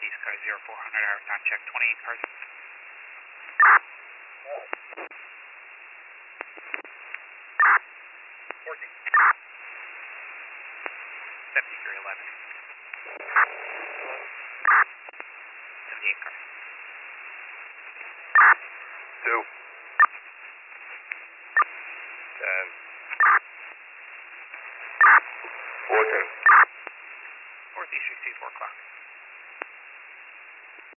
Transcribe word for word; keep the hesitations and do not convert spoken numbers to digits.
Northeast car zero four hundred, hour time check, twenty-eight cars. fourteen. seventy-three eleven. seventy-eight cars. Two. Ten. Fourteen.